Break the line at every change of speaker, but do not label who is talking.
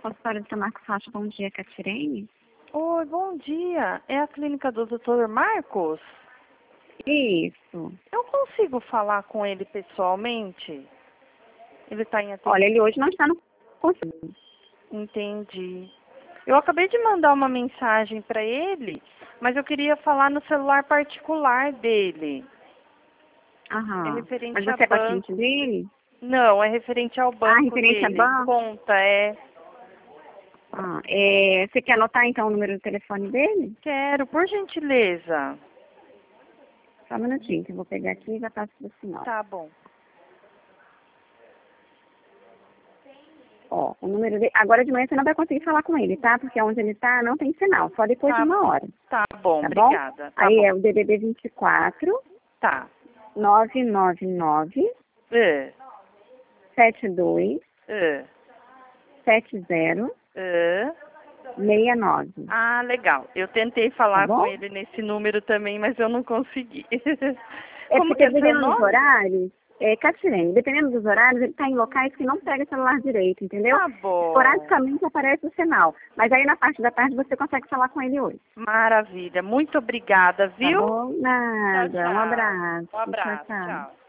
Consultório do São Marcos Rocha, bom dia, Catirene.
Oi, bom dia. É a clínica do Dr. Marcos?
Isso.
Eu consigo falar com ele pessoalmente? Ele está em atendimento?
Olha, ele hoje não está no consultório.
Entendi. Eu acabei de mandar uma mensagem para ele, mas eu queria falar no celular particular dele. É
Aham.
referente
Mas
a
você é
banco.
paciente dele?
Não, é referente ao banco
referente a
dele.
banco?
Conta, é.
Você quer anotar então o número do telefone dele?
Quero, por gentileza.
Só um minutinho, que eu vou pegar aqui e já passo para o senhor.
Tá bom.
Ó, o número dele... Agora de manhã você não vai conseguir falar com ele, tá? Porque onde ele está não tem sinal, só depois de
Tá,
1 hora.
tá bom,
Tá bom?
obrigada. Tá
Aí
bom.
é o DDD 24
Tá.
999
É.
72
É.
70
É.
69.
Ah, legal. Eu tentei
Tá
falar com
bom?
ele nesse número também, mas eu não consegui.
É
Como que
porque
é seu
dependendo dos
nome?
horários, Catirene, dependendo dos horários, ele está em locais que não pega celular direito, entendeu?
Tá bom.
Esporadicamente aparece o sinal. Mas aí na parte da tarde você consegue falar com ele hoje.
Maravilha. Muito obrigada,
Tá
viu?
bom?
Tchau,
Nada. Um
tchau.
abraço.
Um
Tchau,
abraço.
tchau.
Tchau.